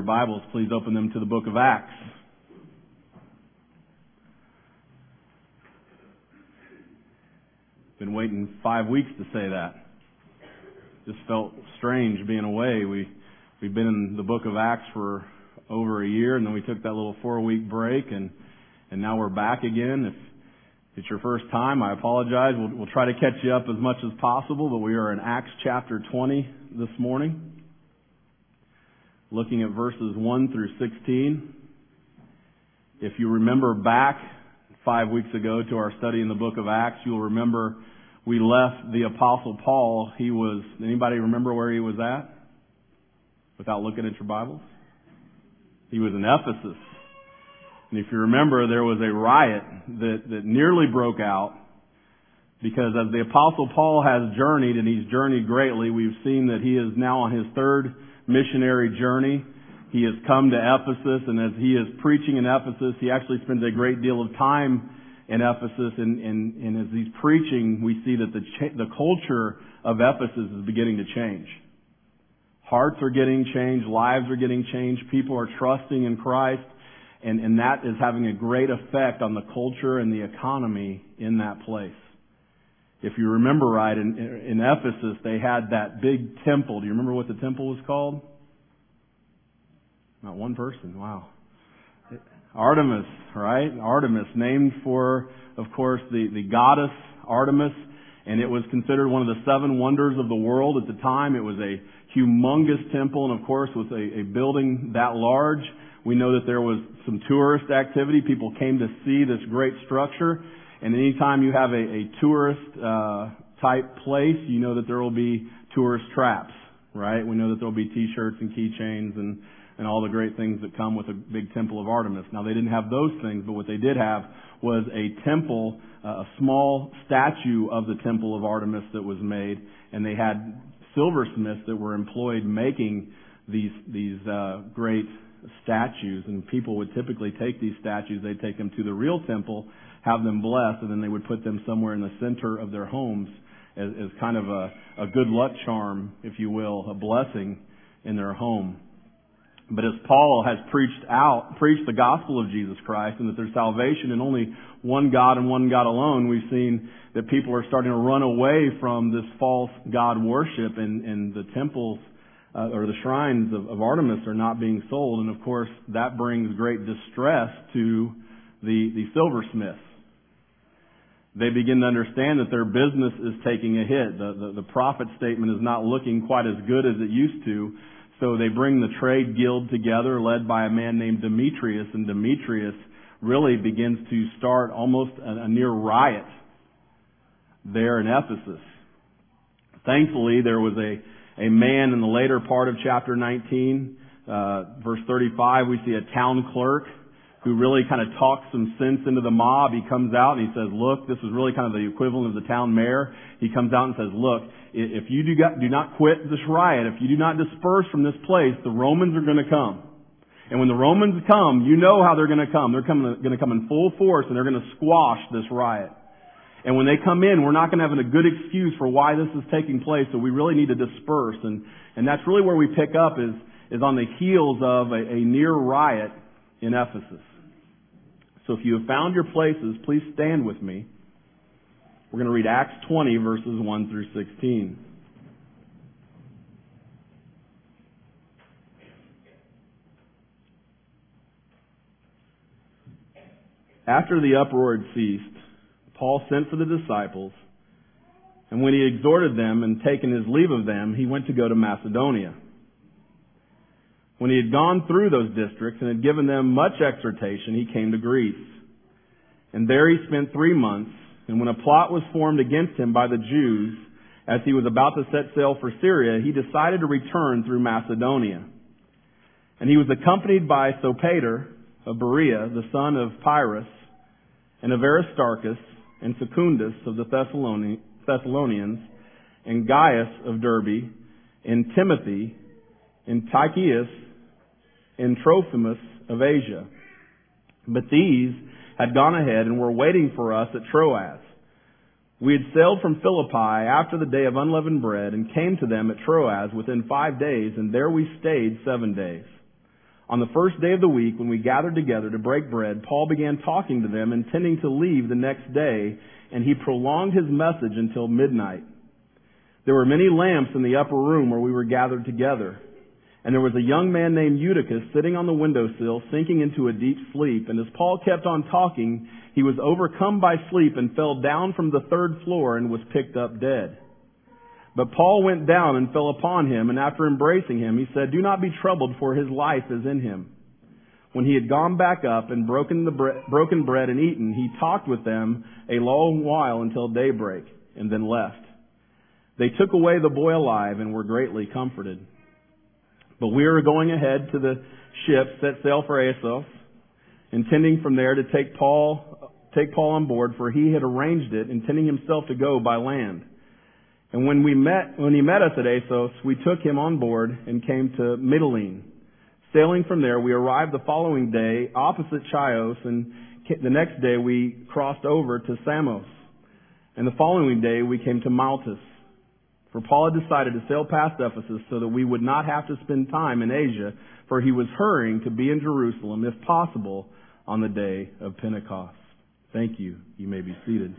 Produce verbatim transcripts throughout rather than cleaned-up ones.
Bibles, please open them to the book of Acts. Been waiting five weeks to say that. Just felt strange being away. We, we've been in the book of Acts for over a year, and then we took that little four-week break, and, and now we're back again. If it's your first time, I apologize. We'll, we'll try to catch you up as much as possible, but we are in Acts chapter twenty this morning, looking at verses one through sixteen. If you remember back five weeks ago to our study in the book of Acts, you'll remember we left the Apostle Paul. He was, anybody remember where he was at? Without looking at your Bibles? He was in Ephesus. And if you remember, there was a riot that, that nearly broke out because as the Apostle Paul has journeyed, and he's journeyed greatly, we've seen that he is now on his third missionary journey. He has come to Ephesus, and as he is preaching in Ephesus, he actually spends a great deal of time in Ephesus, and, and, and as he's preaching, we see that the cha- the culture of Ephesus is beginning to change. Hearts are getting changed, lives are getting changed, people are trusting in Christ, and, and that is having a great effect on the culture and the economy in that place. If you remember right, in, in Ephesus, they had that big temple. Do you remember what the temple was called? Not one person. Wow. Artemis, right? Artemis, named for, of course, the, the goddess Artemis. And it was considered one of the seven wonders of the world at the time. It was a humongous temple. And, of course, with a, a building that large, we know that there was some tourist activity. People came to see this great structure. And anytime you have a, a tourist uh, type place, you know that there will be tourist traps, right? We know that there will be T-shirts and keychains and, and all the great things that come with a big temple of Artemis. Now, they didn't have those things, but what they did have was a temple, uh, a small statue of the temple of Artemis that was made, and they had silversmiths that were employed making these these uh, great statues, and people would typically take these statues, they'd take them to the real temple, have them blessed, and then they would put them somewhere in the center of their homes as, as kind of a, a good luck charm, if you will, a blessing in their home. But as Paul has preached out, preached the gospel of Jesus Christ, and that there's salvation in only one God and one God alone, we've seen that people are starting to run away from this false God worship, and, and the temples uh, or the shrines of, of Artemis are not being sold. And of course, that brings great distress to the, the silversmiths. They begin to understand that their business is taking a hit. The, the, the profit statement is not looking quite as good as it used to. So they bring the trade guild together, led by a man named Demetrius, and Demetrius really begins to start almost a, a near riot there in Ephesus. Thankfully, there was a, a man in the later part of chapter nineteen, uh, verse thirty-five, we see a town clerk who really kind of talks some sense into the mob. He comes out and he says, look, this is really kind of the equivalent of the town mayor. He comes out and says, look, if you do, got, do not quit this riot, if you do not disperse from this place, the Romans are going to come. And when the Romans come, you know how they're going to come. They're coming, going to come in full force, and they're going to squash this riot. And when they come in, we're not going to have a good excuse for why this is taking place, so we really need to disperse. And, and that's really where we pick up is, is on the heels of a, a near riot in Ephesus. So if you have found your places, please stand with me. We're going to read Acts twenty, verses one through sixteen. After the uproar had ceased, Paul sent for the disciples, and when he had exhorted them and taken his leave of them, he went to go to Macedonia. When he had gone through those districts and had given them much exhortation, he came to Greece. And there he spent three months, and when a plot was formed against him by the Jews, as he was about to set sail for Syria, he decided to return through Macedonia. And he was accompanied by Sopater of Berea, the son of Pyrrhus, and of Aristarchus, and Secundus of the Thessalonians, and Gaius of Derbe, and Timothy, and Tychicus, and Trophimus of Asia. But these had gone ahead and were waiting for us at Troas. We had sailed from Philippi after the day of unleavened bread and came to them at Troas within five days, and there we stayed seven days. On the first day of the week, when we gathered together to break bread, Paul began talking to them, intending to leave the next day, and he prolonged his message until midnight. There were many lamps in the upper room where we were gathered together. And there was a young man named Eutychus sitting on the windowsill, sinking into a deep sleep. And as Paul kept on talking, he was overcome by sleep and fell down from the third floor and was picked up dead. But Paul went down and fell upon him, and after embracing him, he said, "Do not be troubled, for his life is in him." When he had gone back up and broken the bre- broken bread and eaten, he talked with them a long while until daybreak, and then left. They took away the boy alive and were greatly comforted. But we were going ahead to the ship, set sail for Assos, intending from there to take Paul take Paul on board, for he had arranged it, intending himself to go by land. And when we met, when he met us at Assos, we took him on board and came to Mytilene. Sailing from there, we arrived the following day opposite Chios, and the next day we crossed over to Samos. And the following day we came to Maltus. For Paul had decided to sail past Ephesus so that we would not have to spend time in Asia, for he was hurrying to be in Jerusalem, if possible, on the day of Pentecost. Thank you. You may be seated.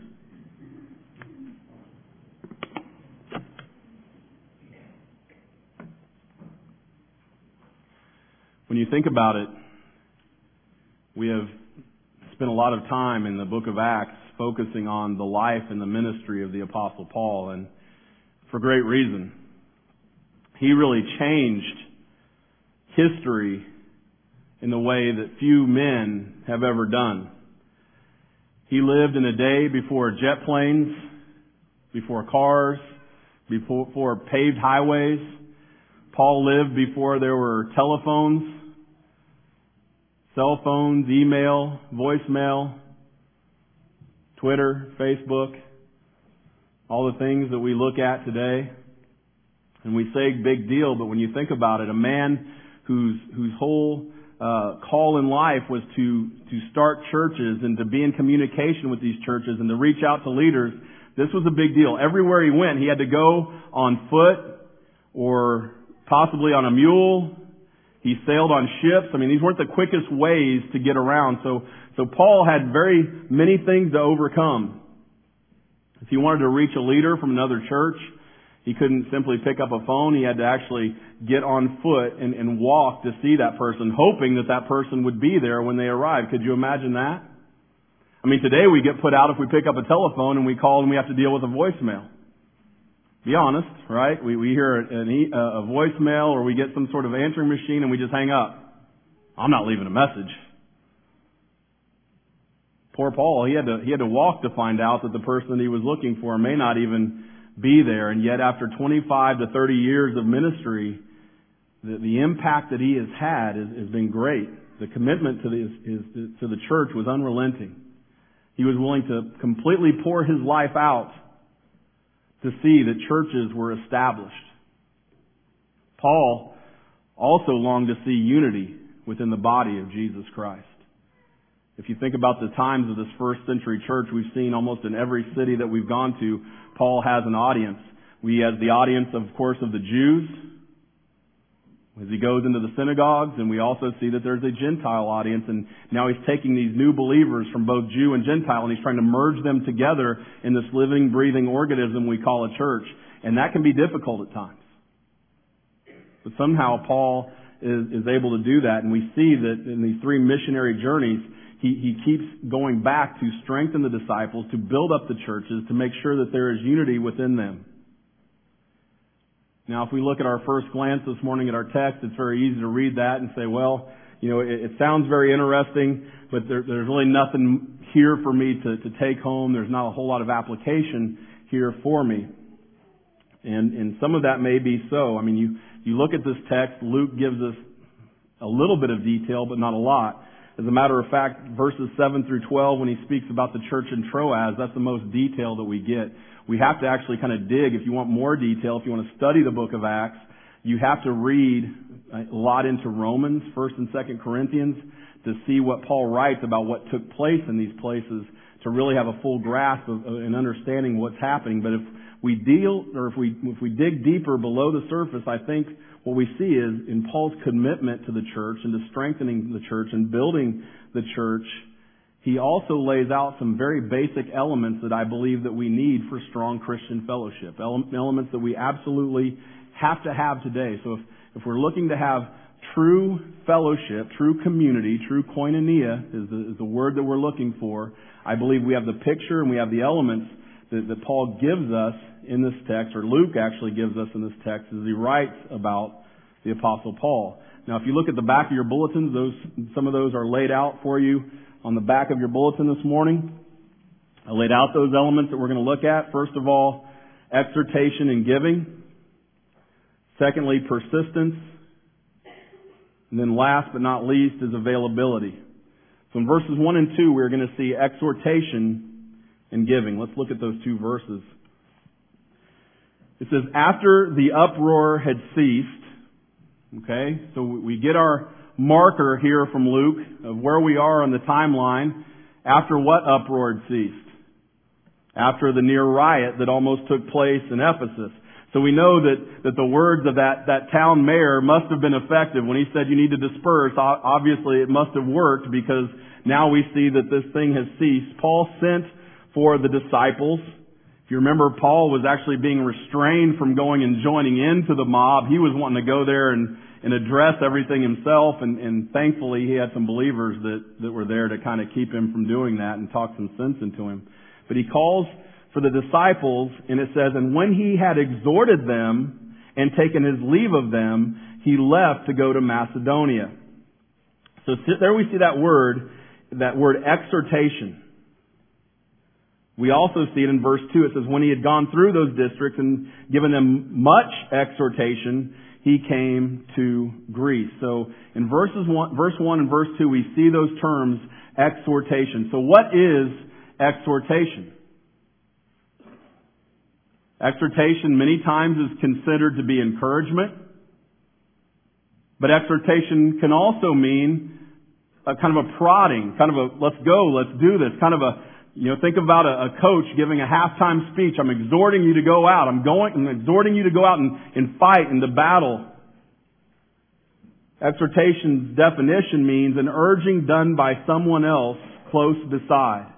When you think about it, we have spent a lot of time in the book of Acts focusing on the life and the ministry of the Apostle Paul, and for great reason. He really changed history in the way that few men have ever done. He lived in a day before jet planes, before cars, before paved highways. Paul lived before there were telephones, cell phones, email, voicemail, Twitter, Facebook, all the things that we look at today. And we say big deal, but when you think about it, a man whose whose whole uh, call in life was to to start churches and to be in communication with these churches and to reach out to leaders, this was a big deal. Everywhere he went, he had to go on foot or possibly on a mule. He sailed on ships. I mean, these weren't the quickest ways to get around. So, so Paul had very many things to overcome. If he wanted to reach a leader from another church, he couldn't simply pick up a phone. He had to actually get on foot and, and walk to see that person, hoping that that person would be there when they arrived. Could you imagine that? I mean, today we get put out if we pick up a telephone and we call and we have to deal with a voicemail. Be honest, right? We we hear an e- a voicemail or we get some sort of answering machine and we just hang up. I'm not leaving a message. Poor Paul, he had to he had to walk to find out that the person he was looking for may not even be there. And yet, after twenty-five to thirty years of ministry, the, the impact that he has had has, has been great. The commitment to the his, to the church was unrelenting. He was willing to completely pour his life out to see that churches were established. Paul also longed to see unity within the body of Jesus Christ. If you think about the times of this first century church, we've seen almost in every city that we've gone to, Paul has an audience. We have the audience, of course, of the Jews as he goes into the synagogues, and we also see that there's a Gentile audience, and now he's taking these new believers from both Jew and Gentile, and he's trying to merge them together in this living, breathing organism we call a church. And that can be difficult at times. But somehow Paul is, is able to do that, and we see that in these three missionary journeys, he, he keeps going back to strengthen the disciples, to build up the churches, to make sure that there is unity within them. Now, if we look at our first glance this morning at our text, it's very easy to read that and say, well, you know, it, it sounds very interesting, but there, there's really nothing here for me to, to take home. There's not a whole lot of application here for me. And, and some of that may be so. I mean, you, you look at this text, Luke gives us a little bit of detail, but not a lot. As a matter of fact, verses seven through twelve, when he speaks about the church in Troas, that's the most detail that we get. We have to actually kind of dig. If you want more detail, if you want to study the book of Acts, you have to read a lot into Romans, First and Second Corinthians, to see what Paul writes about what took place in these places, to really have a full grasp of and understanding what's happening. But if we deal, or if we if we dig deeper below the surface, I think what we see is in Paul's commitment to the church and to strengthening the church and building the church, he also lays out some very basic elements that I believe that we need for strong Christian fellowship. Elements that we absolutely have to have today. So if, if we're looking to have true fellowship, true community, true koinonia is the, is the word that we're looking for, I believe we have the picture and we have the elements that, that Paul gives us in this text, or Luke actually gives us in this text, as he writes about the Apostle Paul. Now, if you look at the back of your bulletins, those some of those are laid out for you on the back of your bulletin this morning. I laid out those elements that we're going to look at. First of all, exhortation and giving. Secondly, persistence. And then last but not least is availability. So in verses one and two, we're going to see exhortation and giving. Let's look at those two verses. It says, after the uproar had ceased, okay, so we get our marker here from Luke of where we are on the timeline after what uproar had ceased? After the near riot that almost took place in Ephesus. So we know that, that the words of that, that town mayor must have been effective when he said you need to disperse. Obviously it must have worked, because now we see that this thing has ceased. Paul sent for the disciples. If you remember, Paul was actually being restrained from going and joining into the mob. He was wanting to go there and, and address everything himself, and, and thankfully he had some believers that, that were there to kind of keep him from doing that and talk some sense into him. But he calls for the disciples, and it says, and when he had exhorted them and taken his leave of them, he left to go to Macedonia. So there we see that word, that word exhortation. We also see it in verse two. It says, when he had gone through those districts and given them much exhortation, he came to Greece. So in verses one, verse one and verse two, we see those terms, exhortation. So what is exhortation? Exhortation many times is considered to be encouragement. But exhortation can also mean a kind of a prodding, kind of a, let's go, let's do this, kind of a, you know, think about a, a coach giving a halftime speech. I'm exhorting you to go out. I'm going, I'm exhorting you to go out and, and fight in the battle. Exhortation's definition means an urging done by someone else close beside.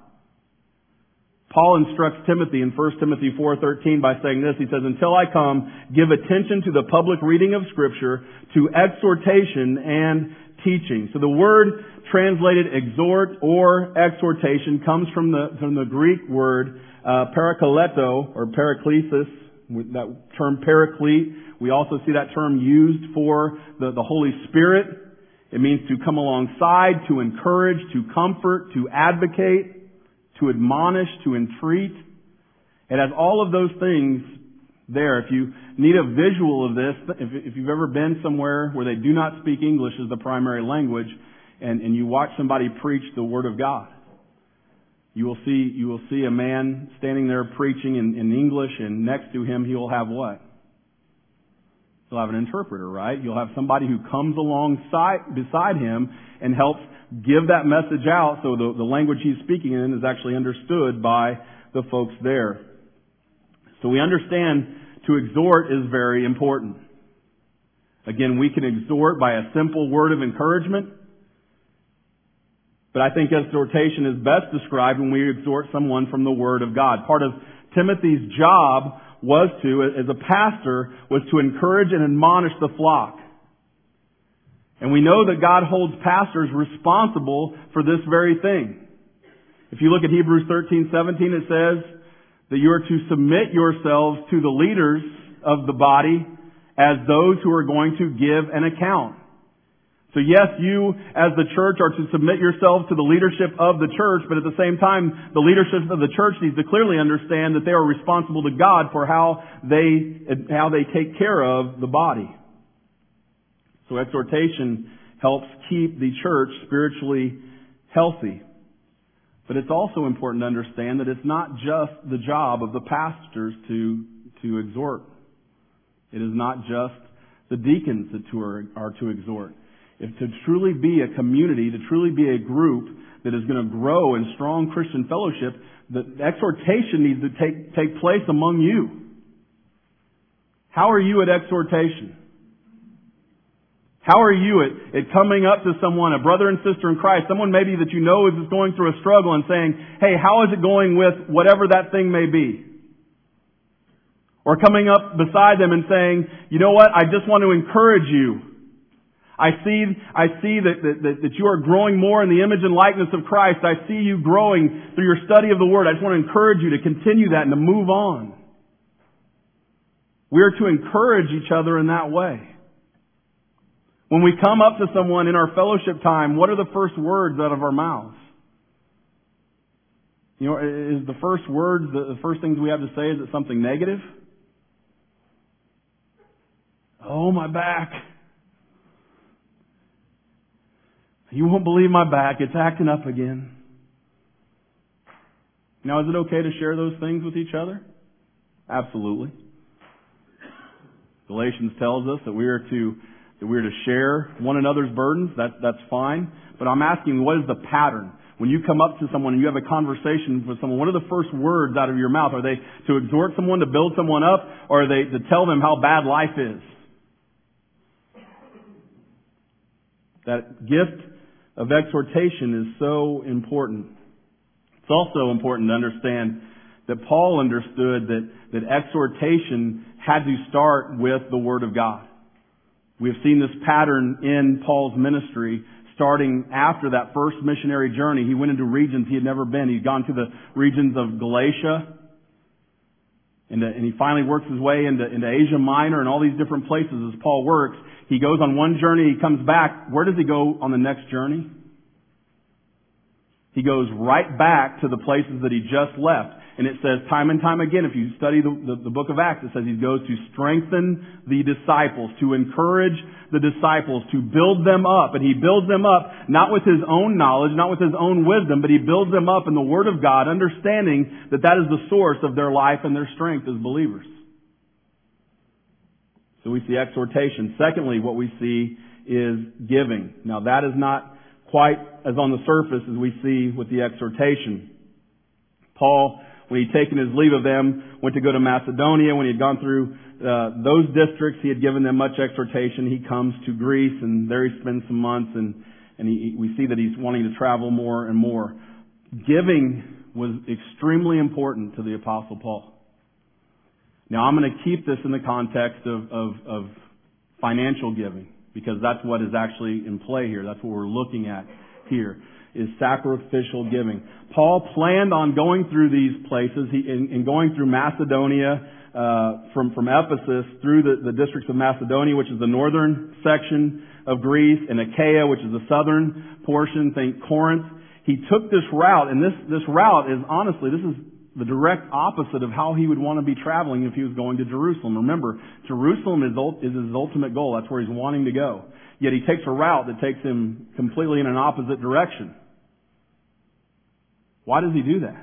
Paul instructs Timothy in First Timothy four thirteen by saying this. He says, until I come, give attention to the public reading of Scripture, to exhortation and teaching. So the word translated exhort or exhortation comes from the from the Greek word uh, parakleto or paraklesis, that term paraclete. We also see that term used for the, the Holy Spirit. It means to come alongside, to encourage, to comfort, to advocate, to admonish, to entreat. It has all of those things there. If you need a visual of this, if, if you've ever been somewhere where they do not speak English as the primary language, and, and you watch somebody preach the Word of God, you will see you will see a man standing there preaching in, in English, and next to him he will have what? He'll have an interpreter, right? You'll have somebody who comes alongside beside him and helps give that message out so the, the language he's speaking in is actually understood by the folks there. So we understand to exhort is very important. Again, we can exhort by a simple word of encouragement, but I think exhortation is best described when we exhort someone from the Word of God. Part of Timothy's job was to, as a pastor, was to encourage and admonish the flock. And we know that God holds pastors responsible for this very thing. If you look at Hebrews thirteen seventeen, it says that you are to submit yourselves to the leaders of the body as those who are going to give an account. So yes, you as the church are to submit yourselves to the leadership of the church, but at the same time, the leadership of the church needs to clearly understand that they are responsible to God for how they, how they take care of the body. So exhortation helps keep the church spiritually healthy. But it's also important to understand that it's not just the job of the pastors to, to exhort. It is not just the deacons that to are, are to exhort. If to truly be a community, to truly be a group that is going to grow in strong Christian fellowship, the exhortation needs to take, take place among you. How are you at exhortation? How are you at, at coming up to someone, a brother and sister in Christ, someone maybe that you know is going through a struggle and saying, hey, how is it going with whatever that thing may be? Or coming up beside them and saying, you know what, I just want to encourage you. I see, I see that, that, that you are growing more in the image and likeness of Christ. I see you growing through your study of the Word. I just want to encourage you to continue that and to move on. We are to encourage each other in that way. When we come up to someone in our fellowship time, what are the first words out of our mouths? You know, is the first words, the, the first things we have to say, is it something negative? Oh, my back. You won't believe my back. It's acting up again. Now, is it okay to share those things with each other? Absolutely. Galatians tells us that we are to that we are to share one another's burdens. That, that's fine. But I'm asking, what is the pattern? When you come up to someone and you have a conversation with someone, what are the first words out of your mouth? Are they to exhort someone, to build someone up, or are they to tell them how bad life is? That gift of exhortation is so important. It's also important to understand that Paul understood that, that exhortation had to start with the Word of God. We have seen this pattern in Paul's ministry starting after that first missionary journey. He went into regions he had never been. He'd gone to the regions of Galatia, and, and he finally works his way into, into Asia Minor and all these different places as Paul works. He goes on one journey, he comes back. Where does he go on the next journey? He goes right back to the places that he just left. And it says time and time again, if you study the, the, the book of Acts, it says he goes to strengthen the disciples, to encourage the disciples, to build them up. And he builds them up not with his own knowledge, not with his own wisdom, but he builds them up in the Word of God, understanding that that is the source of their life and their strength as believers. So we see exhortation. Secondly, what we see is giving. Now that is not quite as on the surface as we see with the exhortation. Paul, when he'd taken his leave of them, went to go to Macedonia. When he had gone through uh, those districts, he had given them much exhortation. He comes to Greece, and there he spends some months, and, and he, we see that he's wanting to travel more and more. Giving was extremely important to the Apostle Paul. Now, I'm going to keep this in the context of, of, of financial giving, because that's what is actually in play here. That's what we're looking at here, is sacrificial giving. Paul planned on going through these places, he, in, in going through Macedonia, uh, from, from Ephesus through the, the districts of Macedonia, which is the northern section of Greece, and Achaia, which is the southern portion, think Corinth. He took this route, and this, this route is honestly, this is the direct opposite of how he would want to be traveling if he was going to Jerusalem. Remember, Jerusalem is, is his ultimate goal. That's where he's wanting to go. Yet he takes a route that takes him completely in an opposite direction. Why does he do that?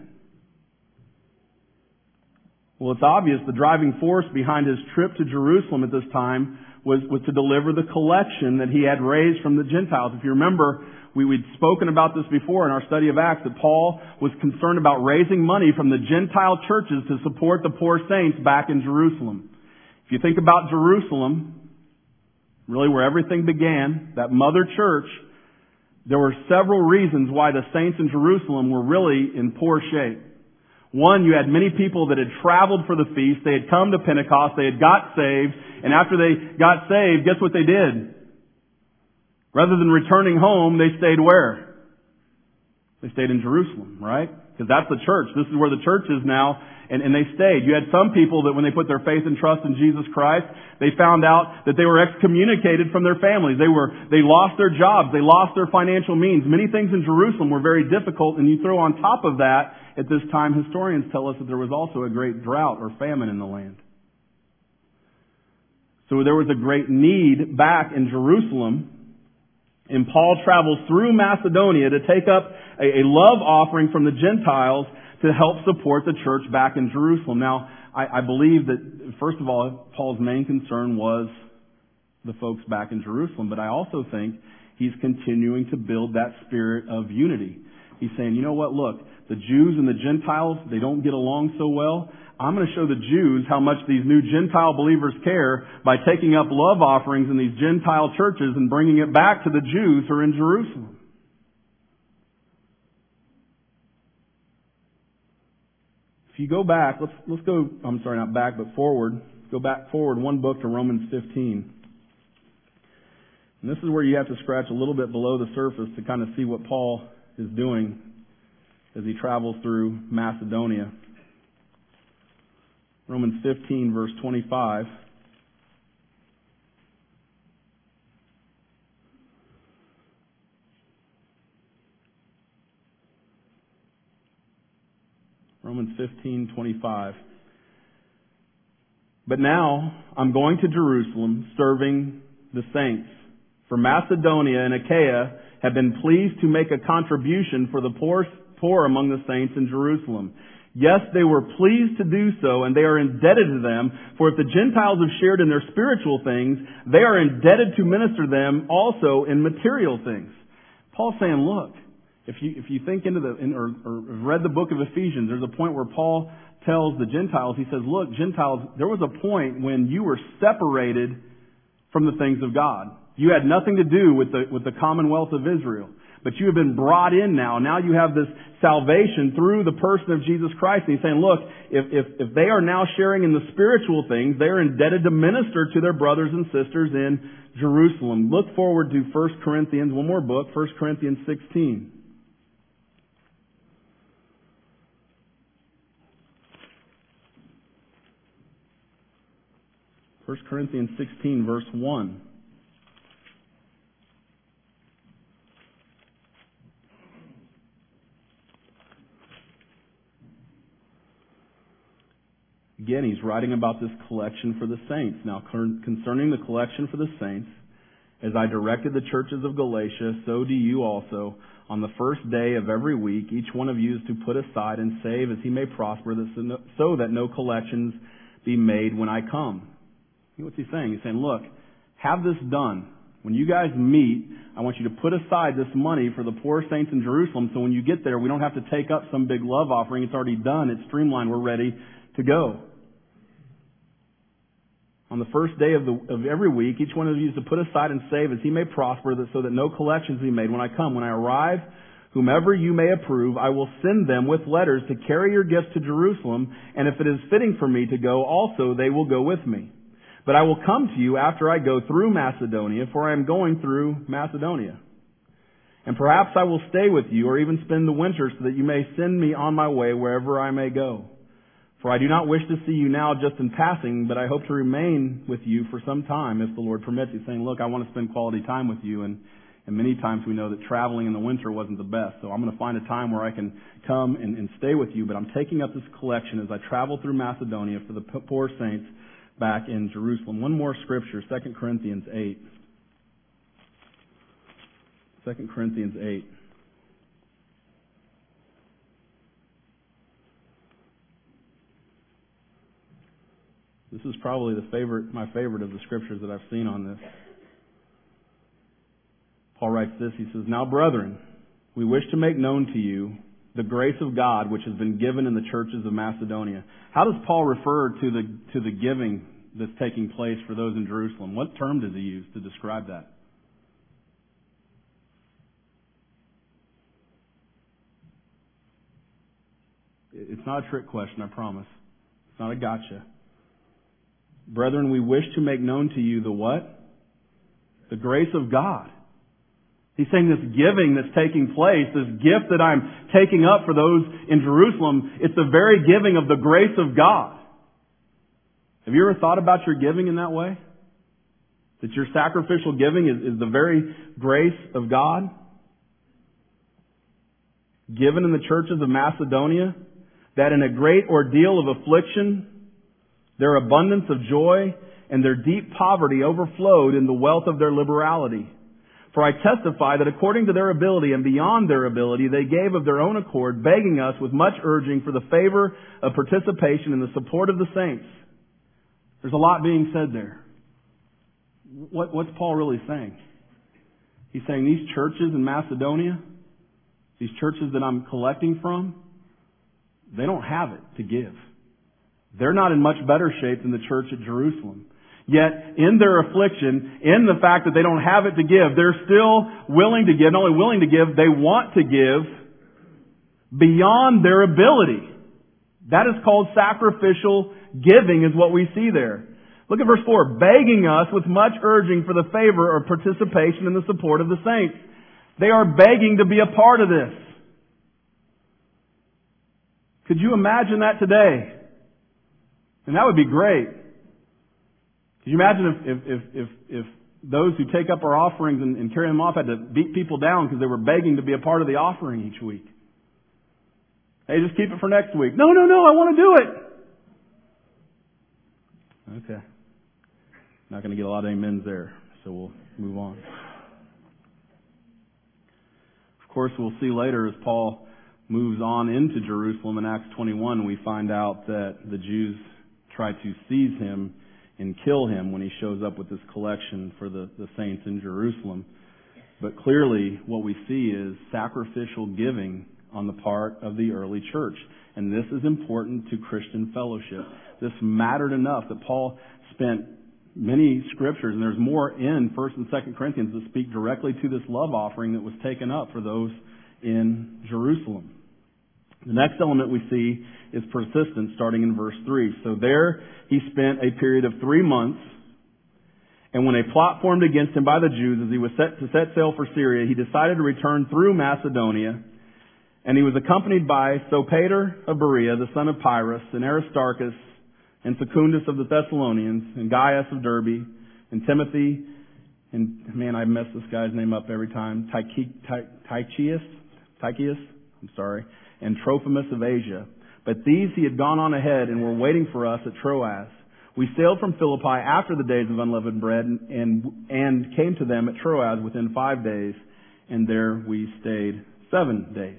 Well, it's obvious the driving force behind his trip to Jerusalem at this time was, was to deliver the collection that he had raised from the Gentiles. If you remember, we, we'd spoken about this before in our study of Acts, that Paul was concerned about raising money from the Gentile churches to support the poor saints back in Jerusalem. If you think about Jerusalem, really where everything began, that mother church, there were several reasons why the saints in Jerusalem were really in poor shape. One, you had many people that had traveled for the feast. They had come to Pentecost. They had got saved. And after they got saved, guess what they did? Rather than returning home, they stayed where? They stayed in Jerusalem, right? Because that's the church. This is where the church is now. And, and they stayed. You had some people that when they put their faith and trust in Jesus Christ, they found out that they were excommunicated from their families. They were, they lost their jobs. They lost their financial means. Many things in Jerusalem were very difficult. And you throw on top of that, at this time, historians tell us that there was also a great drought or famine in the land. So there was a great need back in Jerusalem. And Paul travels through Macedonia to take up a, a love offering from the Gentiles to help support the church back in Jerusalem. Now, I, I believe that, first of all, Paul's main concern was the folks back in Jerusalem. But I also think he's continuing to build that spirit of unity. He's saying, you know what, look, the Jews and the Gentiles, they don't get along so well. I'm going to show the Jews how much these new Gentile believers care by taking up love offerings in these Gentile churches and bringing it back to the Jews who are in Jerusalem. If you go back, let's let's go, I'm sorry, not back, but forward. Go back forward one book to Romans fifteen. And this is where you have to scratch a little bit below the surface to kind of see what Paul is doing as he travels through Macedonia. Romans fifteen, verse twenty-five. Romans fifteen, twenty-five. But now I'm going to Jerusalem serving the saints. For Macedonia and Achaia have been pleased to make a contribution for the poor, poor among the saints in Jerusalem. Yes, they were pleased to do so, and they are indebted to them. For if the Gentiles have shared in their spiritual things, they are indebted to minister them also in material things. Paul's saying, look, if you if you think into the in, or, or read the book of Ephesians, there's a point where Paul tells the Gentiles, he says, look, Gentiles, there was a point when you were separated from the things of God. You had nothing to do with the with the commonwealth of Israel. But you have been brought in now. Now you have this salvation through the person of Jesus Christ. And he's saying, look, if, if, if they are now sharing in the spiritual things, they are indebted to minister to their brothers and sisters in Jerusalem. Look forward to First Corinthians, one more book, First Corinthians sixteen. First Corinthians sixteen, verse one. Again, he's writing about this collection for the saints. Now, concerning the collection for the saints, as I directed the churches of Galatia, so do you also. On the first day of every week, each one of you is to put aside and save as he may prosper, so that no collections be made when I come. What's he saying? He's saying, look, have this done. When you guys meet, I want you to put aside this money for the poor saints in Jerusalem, so when you get there, we don't have to take up some big love offering. It's already done. It's streamlined. We're ready to go. On the first day of, the, of every week, each one of you is to put aside and save as he may prosper, that, so that no collections be made when I come. When I arrive, whomever you may approve, I will send them with letters to carry your gifts to Jerusalem, and if it is fitting for me to go also, they will go with me. But I will come to you after I go through Macedonia, for I am going through Macedonia. And perhaps I will stay with you, or even spend the winter, so that you may send me on my way wherever I may go. For I do not wish to see you now just in passing, but I hope to remain with you for some time, if the Lord permits. He's saying, look, I want to spend quality time with you, and, and many times we know that traveling in the winter wasn't the best. So I'm going to find a time where I can come and, and stay with you, but I'm taking up this collection as I travel through Macedonia for the poor saints back in Jerusalem. One more scripture, Second Corinthians eight. Second Corinthians eight. This is probably the favorite, my favorite of the scriptures that I've seen on this. Paul writes this, he says, now brethren, we wish to make known to you the grace of God which has been given in the churches of Macedonia. How does Paul refer to the to the giving that's taking place for those in Jerusalem? What term does he use to describe that? It's not a trick question, I promise. It's not a gotcha. Brethren, we wish to make known to you the what? The grace of God. He's saying this giving that's taking place, this gift that I'm taking up for those in Jerusalem, it's the very giving of the grace of God. Have you ever thought about your giving in that way? That your sacrificial giving is, is the very grace of God? Given in the churches of Macedonia, that in a great ordeal of affliction, their abundance of joy and their deep poverty overflowed in the wealth of their liberality. For I testify that according to their ability and beyond their ability, they gave of their own accord, begging us with much urging for the favor of participation in the support of the saints. There's a lot being said there. What, what's Paul really saying? He's saying these churches in Macedonia, these churches that I'm collecting from, they don't have it to give. They're not in much better shape than the church at Jerusalem. Yet, in their affliction, in the fact that they don't have it to give, they're still willing to give, not only willing to give, they want to give beyond their ability. That is called sacrificial giving, is what we see there. Look at verse four. Begging us with much urging for the favor or participation in the support of the saints. They are begging to be a part of this. Could you imagine that today? And that would be great. Could you imagine if, if, if, if, if those who take up our offerings and, and carry them off had to beat people down because they were begging to be a part of the offering each week? Hey, just keep it for next week. No, no, no, I want to do it. Okay. Not going to get a lot of amens there, so we'll move on. Of course, we'll see later as Paul moves on into Jerusalem in Acts twenty-one, we find out that the Jews try to seize him and kill him when he shows up with this collection for the, the saints in Jerusalem. But clearly what we see is sacrificial giving on the part of the early church. And this is important to Christian fellowship. This mattered enough that Paul spent many scriptures, and there's more in First and Second Corinthians that speak directly to this love offering that was taken up for those in Jerusalem. The next element we see is persistence, starting in verse three. So there he spent a period of three months, and when a plot formed against him by the Jews as he was set to set sail for Syria, he decided to return through Macedonia, and he was accompanied by Sopater of Berea, the son of Pyrrhus, and Aristarchus, and Secundus of the Thessalonians, and Gaius of Derbe, and Timothy, and man, I mess this guy's name up every time, Tychius, Tychius, I'm sorry, and Trophimus of Asia. But these he had gone on ahead and were waiting for us at Troas. We sailed from Philippi after the days of unleavened bread and, and, and came to them at Troas within five days, and there we stayed seven days.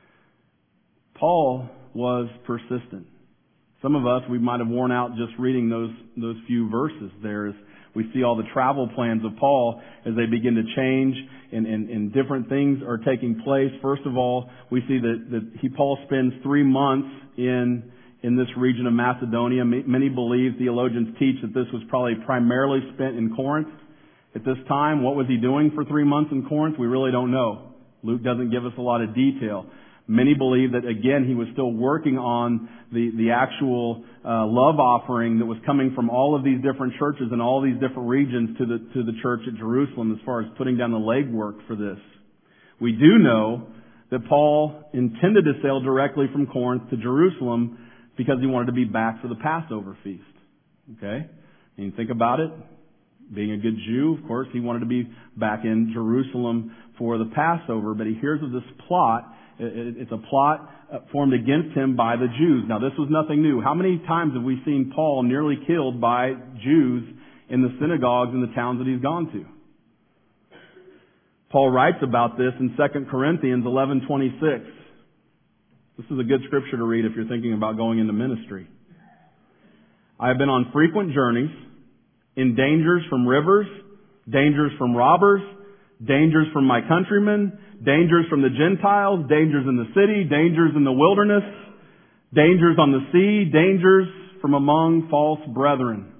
Paul was persistent. Some of us, we might have worn out just reading those, those few verses there as we see all the travel plans of Paul as they begin to change and, and, and different things are taking place. First of all, we see that, that he, Paul spends three months in, in this region of Macedonia. Many believe, theologians teach, that this was probably primarily spent in Corinth at this time. What was he doing for three months in Corinth? We really don't know. Luke doesn't give us a lot of detail. Many believe that, again, he was still working on the, the actual uh, love offering that was coming from all of these different churches and all these different regions to the, to the church at Jerusalem as far as putting down the legwork for this. We do know that Paul intended to sail directly from Corinth to Jerusalem because he wanted to be back for the Passover feast. Okay? And you think about it, being a good Jew, of course, he wanted to be back in Jerusalem for the Passover, but he hears of this plot. It's a plot formed against him by the Jews. Now, this was nothing new. How many times have we seen Paul nearly killed by Jews in the synagogues in the towns that he's gone to? Paul writes about this in Second Corinthians eleven twenty-six. This is a good scripture to read if you're thinking about going into ministry. I have been on frequent journeys, in dangers from rivers, dangers from robbers, dangers from my countrymen, dangers from the Gentiles, dangers in the city, dangers in the wilderness, dangers on the sea, dangers from among false brethren.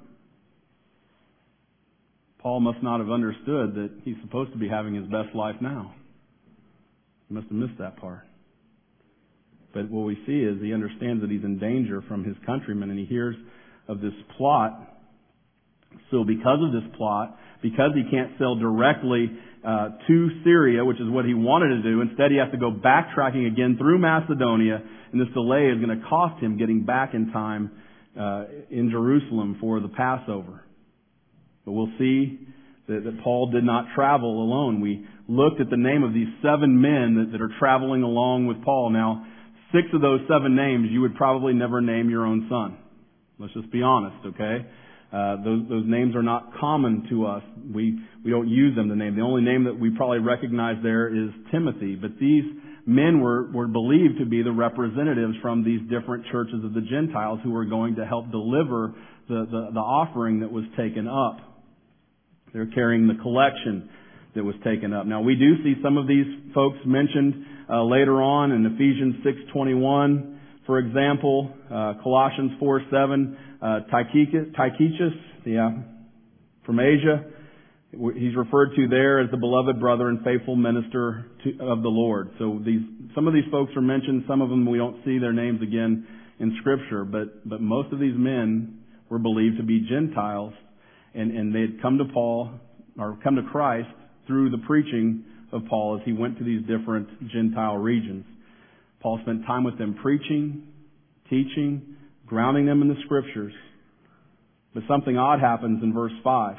Paul must not have understood that he's supposed to be having his best life now. He must have missed that part. But what we see is he understands that he's in danger from his countrymen, and he hears of this plot. So because of this plot, because he can't sail directly uh, to Syria, which is what he wanted to do, instead he has to go backtracking again through Macedonia, and this delay is going to cost him getting back in time uh, in Jerusalem for the Passover. But we'll see that, that Paul did not travel alone. We looked at the name of these seven men that, that are traveling along with Paul. Now, six of those seven names you would probably never name your own son. Let's just be honest, okay? Uh, those, those names are not common to us. We, we don't use them to name. The only name that we probably recognize there is Timothy. But these men were, were believed to be the representatives from these different churches of the Gentiles who were going to help deliver the, the, the offering that was taken up. They're carrying the collection that was taken up. Now, we do see some of these folks mentioned uh, later on in Ephesians six twenty-one. For example, uh, Colossians four seven, uh, Tychicus, yeah, from Asia, he's referred to there as the beloved brother and faithful minister to, of the Lord. So these, some of these folks are mentioned, some of them we don't see their names again in Scripture, but, but most of these men were believed to be Gentiles, and, and they had come to Paul, or come to Christ through the preaching of Paul as he went to these different Gentile regions. Paul spent time with them preaching, teaching, grounding them in the Scriptures. But something odd happens in verse five.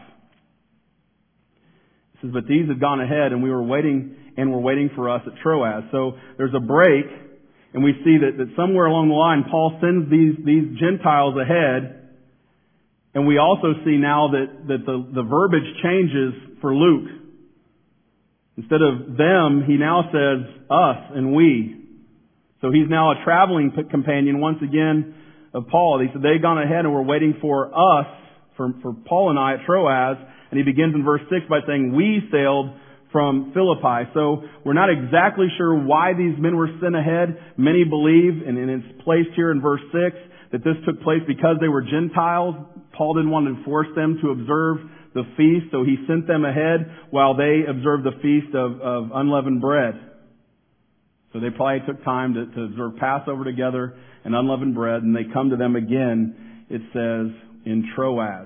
It says, but these had gone ahead and we were waiting and were waiting for us at Troas. So there's a break, and we see that, that somewhere along the line Paul sends these, these Gentiles ahead, and we also see now that, that the, the verbiage changes for Luke. Instead of them, he now says us and we. So he's now a traveling companion once again of Paul. He said they'd gone ahead and were waiting for us, for, for Paul and I at Troas. And he begins in verse six by saying, we sailed from Philippi. So we're not exactly sure why these men were sent ahead. Many believe, and, and it's placed here in verse six, that this took place because they were Gentiles. Paul didn't want to force them to observe the feast, so he sent them ahead while they observed the feast of, of unleavened bread. So they probably took time to, to observe Passover together and unleavened bread, and they come to them again, it says, in Troas.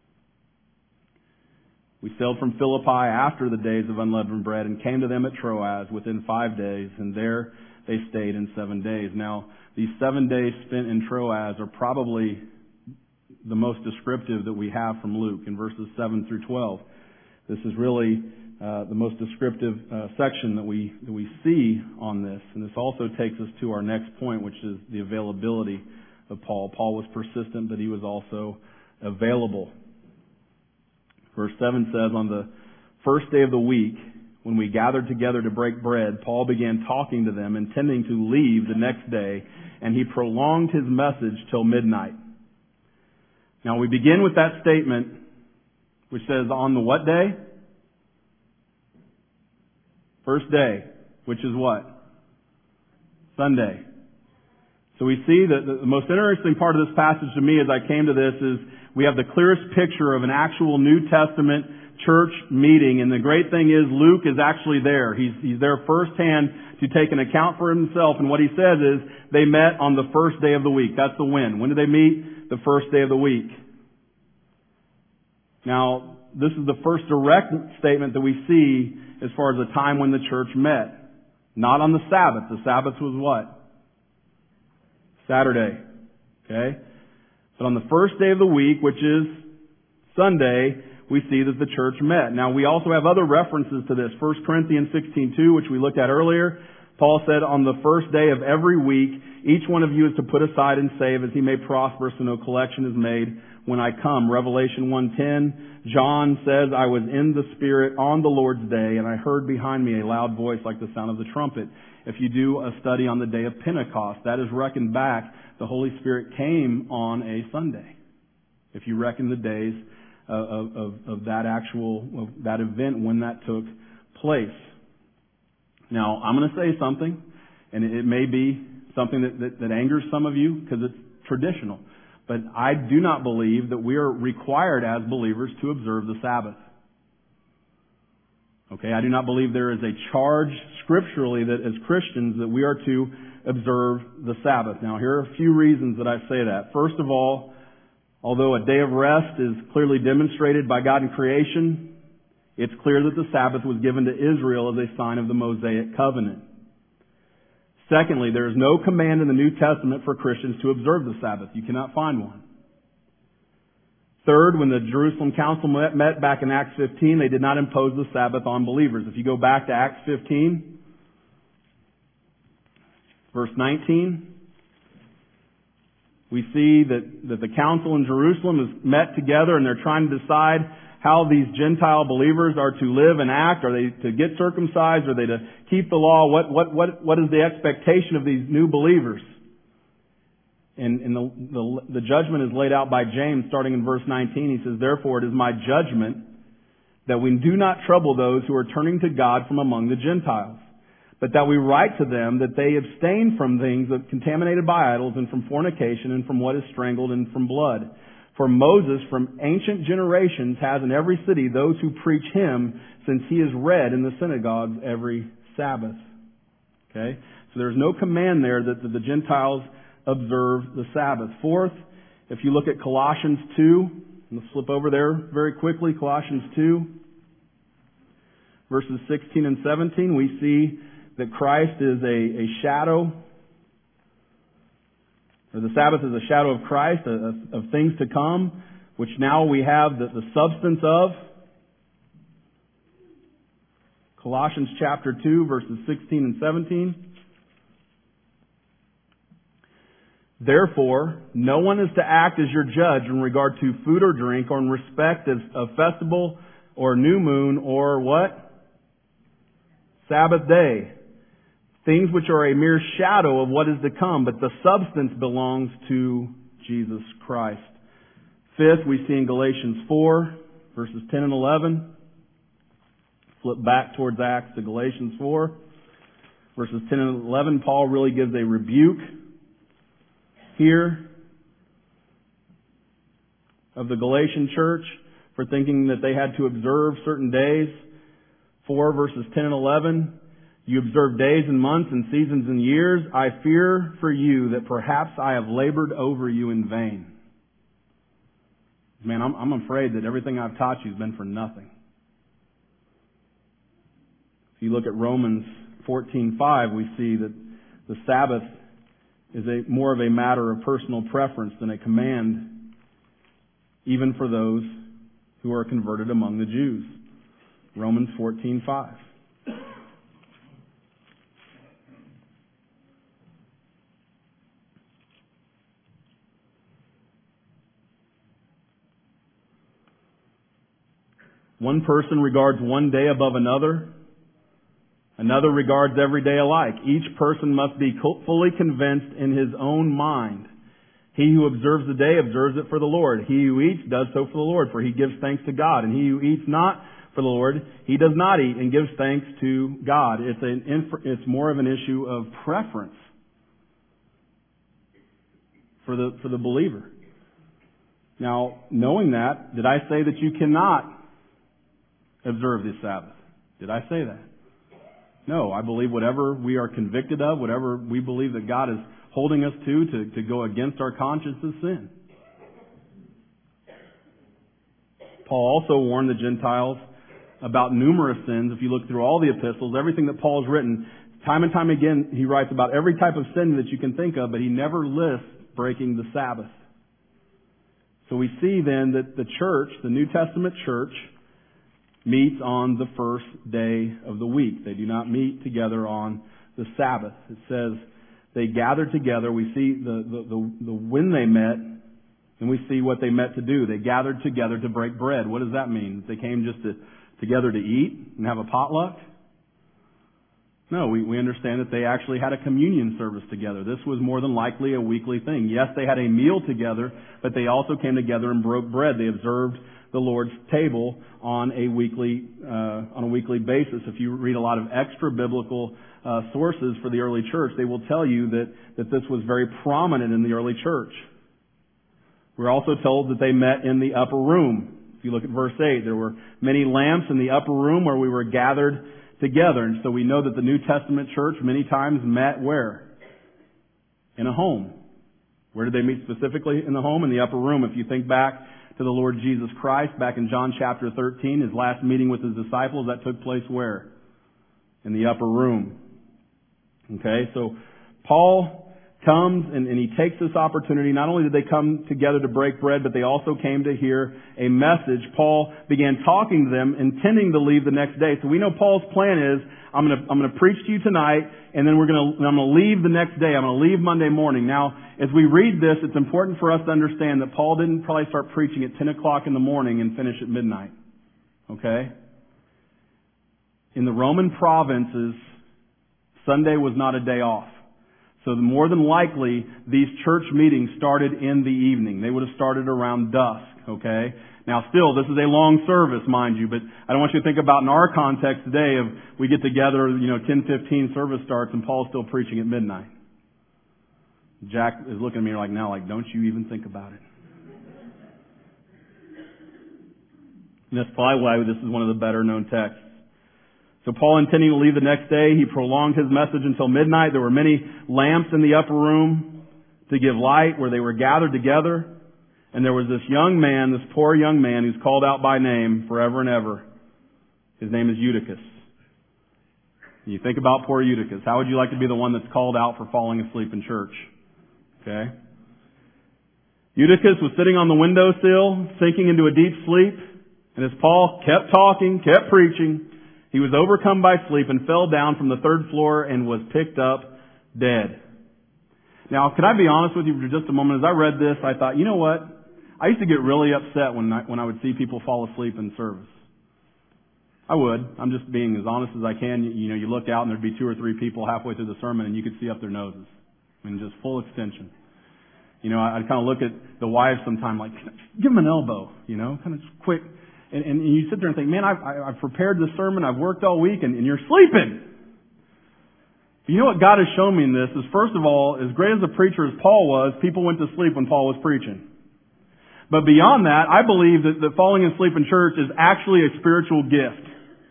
We sailed from Philippi after the days of unleavened bread and came to them at Troas within five days, and there they stayed in seven days. Now, these seven days spent in Troas are probably the most descriptive that we have from Luke in verses seven through twelve. This is really uh, the most descriptive uh, section that we that we see on this. And this also takes us to our next point, which is the availability of Paul. Paul was persistent, but he was also available. Verse seven says, on the first day of the week, when we gathered together to break bread, Paul began talking to them, intending to leave the next day, and he prolonged his message till midnight. Now we begin with that statement, which says, on the what day? First day, which is what? Sunday. So we see that the most interesting part of this passage to me as I came to this is we have the clearest picture of an actual New Testament church meeting. And the great thing is Luke is actually there. He's, he's there firsthand to take an account for himself. And what he says is they met on the first day of the week. That's the when. When did they meet? The first day of the week. Now, this is the first direct statement that we see as far as the time when the church met. Not on the Sabbath. The Sabbath was what? Saturday. Okay? But on the first day of the week, which is Sunday, we see that the church met. Now, we also have other references to this. First Corinthians sixteen two, which we looked at earlier. Paul said, on the first day of every week, each one of you is to put aside and save as he may prosper, so no collection is made when I come. Revelation one ten, John says, I was in the Spirit on the Lord's day, and I heard behind me a loud voice like the sound of the trumpet. If you do a study on the day of Pentecost, that is reckoned back. The Holy Spirit came on a Sunday. If you reckon the days of, of, of that actual, of that event when that took place. Now, I'm going to say something, and it may be something that, that, that angers some of you because it's traditional. But I do not believe that we are required as believers to observe the Sabbath. Okay, I do not believe there is a charge scripturally that as Christians that we are to observe the Sabbath. Now, here are a few reasons that I say that. First of all, although a day of rest is clearly demonstrated by God in creation, it's clear that the Sabbath was given to Israel as a sign of the Mosaic covenant. Secondly, there is no command in the New Testament for Christians to observe the Sabbath. You cannot find one. Third, when the Jerusalem Council met, met back in Acts fifteen, they did not impose the Sabbath on believers. If you go back to Acts fifteen, verse nineteen, we see that, that the council in Jerusalem has met together and they're trying to decide how these Gentile believers are to live and act. Are they to get circumcised? Are they to keep the law? What, what, what, what is the expectation of these new believers? And, and the, the, the judgment is laid out by James starting in verse nineteen. He says, therefore it is my judgment that we do not trouble those who are turning to God from among the Gentiles, but that we write to them that they abstain from things that contaminated by idols and from fornication and from what is strangled and from blood. For Moses from ancient generations has in every city those who preach him, since he is read in the synagogues every Sabbath. Okay? So there's no command there that the Gentiles observe the Sabbath. Fourth, if you look at Colossians two, let's flip over there very quickly, Colossians two, verses sixteen and seventeen, we see that Christ is a, a shadow, or the Sabbath is a shadow of Christ, of, of things to come, which now we have the, the substance of. Colossians chapter two, verses sixteen and seventeen. Therefore, no one is to act as your judge in regard to food or drink, or in respect of, of festival, or new moon, or what? Sabbath day. Things which are a mere shadow of what is to come, but the substance belongs to Jesus Christ. Fifth, we see in Galatians four, verses ten and eleven. Flip back towards Acts to Galatians four, verses ten and eleven. Paul really gives a rebuke here of the Galatian church for thinking that they had to observe certain days. four verses ten and eleven. You observe days and months and seasons and years. I fear for you that perhaps I have labored over you in vain. Man, I'm, I'm afraid that everything I've taught you has been for nothing. If you look at Romans fourteen five, we see that the Sabbath is a more of a matter of personal preference than a command, even for those who are converted among the Jews. Romans fourteen five. One person regards one day above another. Another regards every day alike. Each person must be fully convinced in his own mind. He who observes the day observes it for the Lord. He who eats does so for the Lord, for he gives thanks to God. And he who eats not for the Lord, he does not eat and gives thanks to God. It's an it's more of an issue of preference for the for the believer. Now, knowing that, did I say that you cannot observe the Sabbath? Did I say that? No, I believe whatever we are convicted of, whatever we believe that God is holding us to, to, to go against our conscience is sin. Paul also warned the Gentiles about numerous sins. If you look through all the epistles, everything that Paul's written, time and time again, he writes about every type of sin that you can think of, but he never lists breaking the Sabbath. So we see then that the church, the New Testament church, meets on the first day of the week. They do not meet together on the Sabbath. It says they gathered together. We see the, the, the, the when they met, and we see what they met to do. They gathered together to break bread. What does that mean? They came just to, together to eat and have a potluck? No, we, we understand that they actually had a communion service together. This was more than likely a weekly thing. Yes, they had a meal together, but they also came together and broke bread. They observed the Lord's table on a weekly uh, on a weekly basis. If you read a lot of extra biblical uh, sources for the early church, they will tell you that that this was very prominent in the early church. We're also told that they met in the upper room. If you look at verse eight, there were many lamps in the upper room where we were gathered together. And so we know that the New Testament church many times met where? In a home. Where did they meet specifically? In the home, in the upper room. If you think back to the Lord Jesus Christ, back in John chapter thirteen, his last meeting with his disciples, that took place where? In the upper room. Okay, so Paul comes and, and he takes this opportunity. Not only did they come together to break bread, but they also came to hear a message. Paul began talking to them, intending to leave the next day. So we know Paul's plan is, I'm going to, I'm going to preach to you tonight, and then we're going to, I'm going to leave the next day. I'm going to leave Monday morning. Now, as we read this, it's important for us to understand that Paul didn't probably start preaching at ten o'clock in the morning and finish at midnight. Okay? In the Roman provinces, Sunday was not a day off. So more than likely, these church meetings started in the evening. They would have started around dusk, okay? Now still, this is a long service, mind you, but I don't want you to think about in our context today of we get together, you know, ten fifteen service starts and Paul's still preaching at midnight. Jack is looking at me like now, like, don't you even think about it. And that's probably why this is one of the better known texts. So Paul, intending to leave the next day, he prolonged his message until midnight. There were many lamps in the upper room to give light where they were gathered together. And there was this young man, this poor young man who's called out by name forever and ever. His name is Eutychus. You think about poor Eutychus. How would you like to be the one that's called out for falling asleep in church? Okay. Eutychus was sitting on the windowsill, sinking into a deep sleep. And as Paul kept talking, kept preaching, he was overcome by sleep and fell down from the third floor and was picked up dead. Now, can I be honest with you for just a moment? As I read this, I thought, you know what? I used to get really upset when I, when I would see people fall asleep in service. I would. I'm just being as honest as I can. You, you know, you look out and there'd be two or three people halfway through the sermon and you could see up their noses. I mean, just full extension. You know, I'd kind of look at the wives sometime like, give them an elbow, you know, kind of quick. And, and you sit there and think, man, I've, I've prepared this sermon, I've worked all week, and, and you're sleeping. You know what God has shown me in this is, first of all, as great as a preacher as Paul was, people went to sleep when Paul was preaching. But beyond that, I believe that, that falling asleep in church is actually a spiritual gift.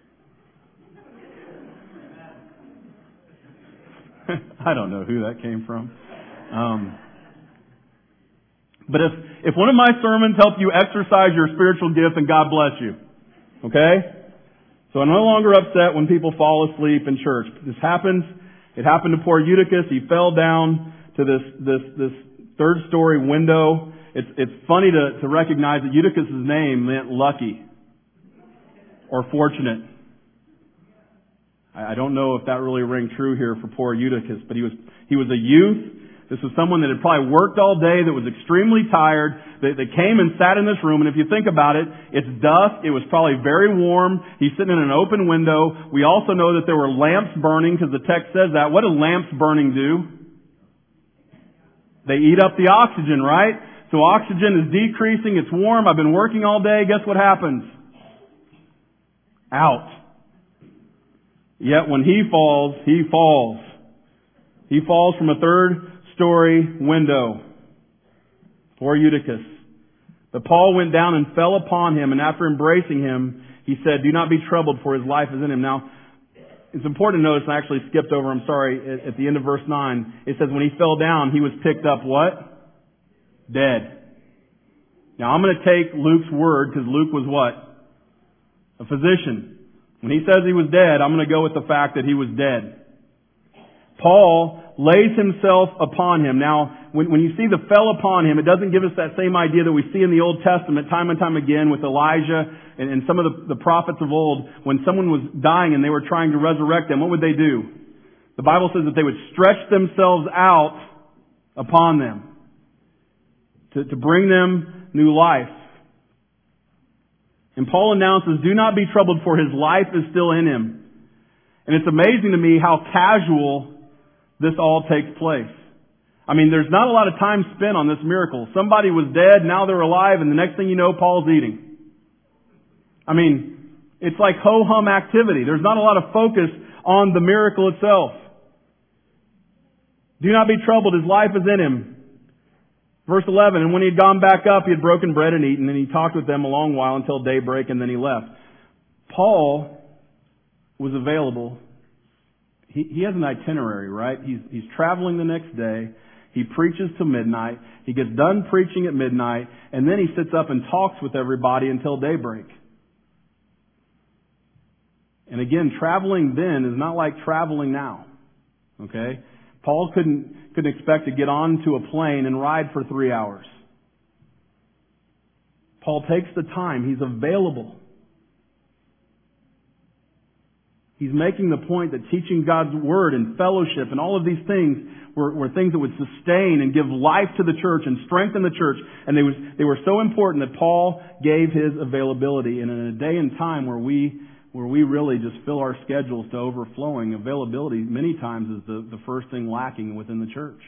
I don't know who that came from. Um, But if, if one of my sermons help you exercise your spiritual gift, then God bless you. Okay? So I'm no longer upset when people fall asleep in church. This happens. It happened to poor Eutychus. He fell down to this, this, this third story window. It's, it's funny to, to recognize that Eutychus' name meant lucky or fortunate. I, I don't know if that really rang true here for poor Eutychus, but he was, he was a youth. This was someone that had probably worked all day, that was extremely tired, that, that came and sat in this room. And if you think about it, it's dusk. It was probably very warm. He's sitting in an open window. We also know that there were lamps burning because the text says that. What do lamps burning do? They eat up the oxygen, right? So oxygen is decreasing. It's warm. I've been working all day. Guess what happens? Out. Yet when he falls, he falls. He falls from a third story window. Poor Eutychus. But Paul went down and fell upon him, and after embracing him, he said, do not be troubled, for his life is in him. Now, it's important to notice, I actually skipped over, I'm sorry, at, at the end of verse nine, it says when he fell down, he was picked up what? Dead. Now, I'm going to take Luke's word, because Luke was what? A physician. When he says he was dead, I'm going to go with the fact that he was dead. Paul lays himself upon him. Now, when, when you see the fell upon him, it doesn't give us that same idea that we see in the Old Testament time and time again with Elijah and, and some of the, the prophets of old. When someone was dying and they were trying to resurrect them, what would they do? The Bible says that they would stretch themselves out upon them to, to bring them new life. And Paul announces, do not be troubled, for his life is still in him. And it's amazing to me how casual this all takes place. I mean, there's not a lot of time spent on this miracle. Somebody was dead, now they're alive, and the next thing you know, Paul's eating. I mean, it's like ho-hum activity. There's not a lot of focus on the miracle itself. Do not be troubled, his life is in him. Verse eleven, and when he had gone back up, he had broken bread and eaten, and he talked with them a long while until daybreak, and then he left. Paul was available. He, he has an itinerary, right? He's, he's traveling the next day. He preaches to midnight. He gets done preaching at midnight, and then he sits up and talks with everybody until daybreak. And again, traveling then is not like traveling now. Okay? Paul couldn't, couldn't expect to get onto a plane and ride for three hours. Paul takes the time. He's available. He's making the point that teaching God's Word and fellowship and all of these things were, were things that would sustain and give life to the church and strengthen the church. And they, was, they were so important that Paul gave his availability. And in a day and time where we where we really just fill our schedules to overflowing, availability many times is the, the first thing lacking within the church.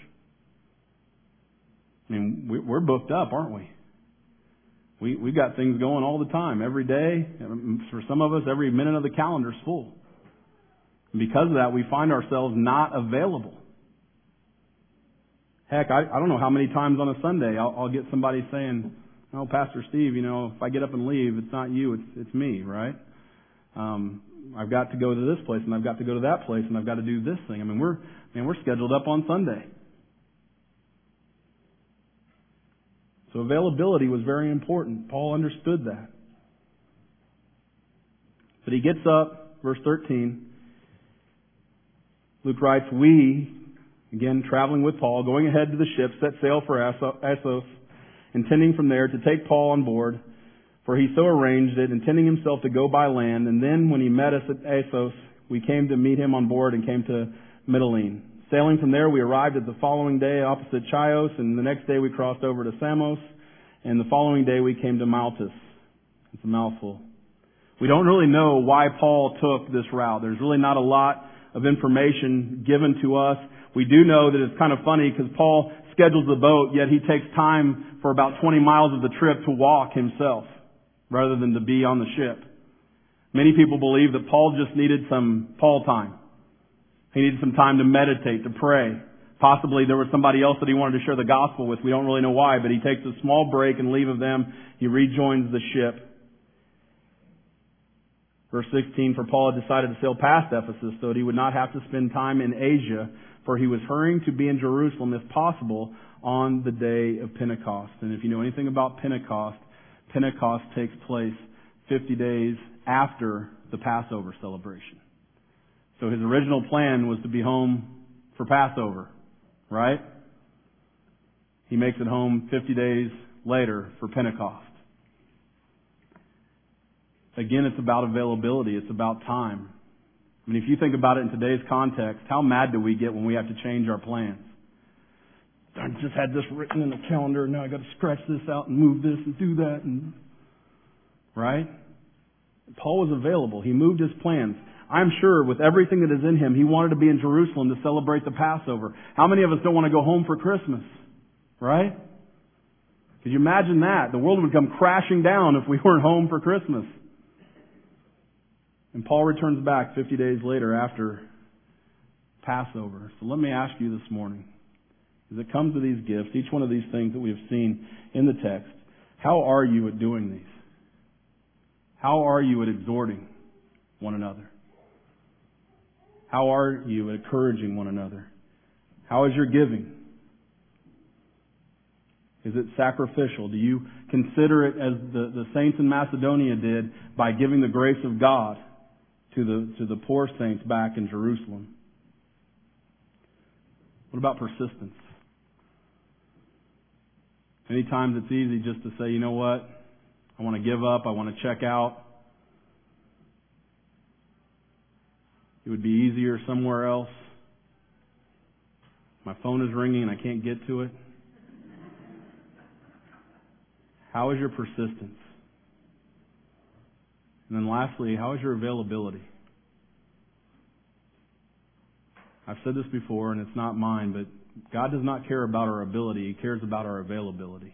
I mean, we, we're booked up, aren't we? We, we've got things going all the time, every day. For some of us, every minute of the calendar's full. And because of that, we find ourselves not available. Heck, I, I don't know how many times on a Sunday I'll, I'll get somebody saying, "Oh, Pastor Steve, you know, if I get up and leave, it's not you, it's it's me, right? Um, I've got to go to this place, and I've got to go to that place, and I've got to do this thing." I mean, we're man, we're scheduled up on Sunday. So availability was very important. Paul understood that. But he gets up, verse thirteen. Luke writes, "We," again traveling with Paul, going ahead to the ship, set sail for Assos, intending from there to take Paul on board, for he so arranged it, intending himself to go by land. And then when he met us at Assos, we came to meet him on board and came to Mytilene. Sailing from there, we arrived at the following day opposite Chios, and the next day we crossed over to Samos, and the following day we came to Maltus." It's a mouthful. We don't really know why Paul took this route. There's really not a lot of information given to us. We do know that it's kind of funny because Paul schedules the boat, yet he takes time for about twenty miles of the trip to walk himself rather than to be on the ship. Many people believe that Paul just needed some Paul time. He needed some time to meditate, to pray. Possibly there was somebody else that he wanted to share the gospel with. We don't really know why, but he takes a small break and leave of them. He rejoins the ship. Verse sixteen, "For Paul had decided to sail past Ephesus so that he would not have to spend time in Asia, for he was hurrying to be in Jerusalem, if possible, on the day of Pentecost." And if you know anything about Pentecost, Pentecost takes place fifty days after the Passover celebration. So his original plan was to be home for Passover, right? He makes it home fifty days later for Pentecost. Again, it's about availability. It's about time. I mean, if you think about it in today's context, how mad do we get when we have to change our plans? I just had this written in the calendar, and now I got to scratch this out and move this and do that, and right? Paul was available. He moved his plans. I'm sure with everything that is in him, he wanted to be in Jerusalem to celebrate the Passover. How many of us don't want to go home for Christmas? Right? Could you imagine that? The world would come crashing down if we weren't home for Christmas. And Paul returns back fifty days later after Passover. So let me ask you this morning, as it comes to these gifts, each one of these things that we have seen in the text, how are you at doing these? How are you at exhorting one another? How are you at encouraging one another? How is your giving? Is it sacrificial? Do you consider it as the, the saints in Macedonia did by giving the grace of God to the, to the poor saints back in Jerusalem? What about persistence? Many times it's easy just to say, you know what? I want to give up. I want to check out. It would be easier somewhere else. My phone is ringing and I can't get to it. How is your persistence? And then lastly, how is your availability? I've said this before and it's not mine, but God does not care about our ability. He cares about our availability.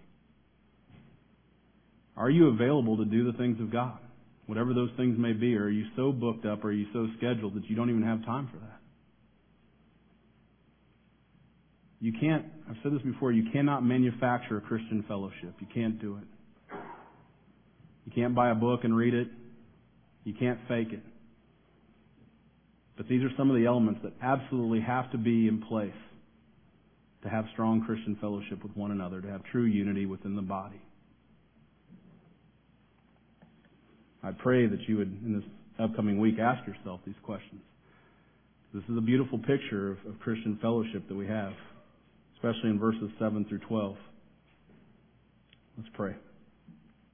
Are you available to do the things of God? Whatever those things may be. Or are you so booked up, or are you so scheduled that you don't even have time for that? You can't, I've said this before, you cannot manufacture a Christian fellowship. You can't do it. You can't buy a book and read it. You can't fake it. But these are some of the elements that absolutely have to be in place to have strong Christian fellowship with one another, to have true unity within the body. I pray that you would, in this upcoming week, ask yourself these questions. This is a beautiful picture of, of Christian fellowship that we have, especially in verses seven through twelve. Let's pray.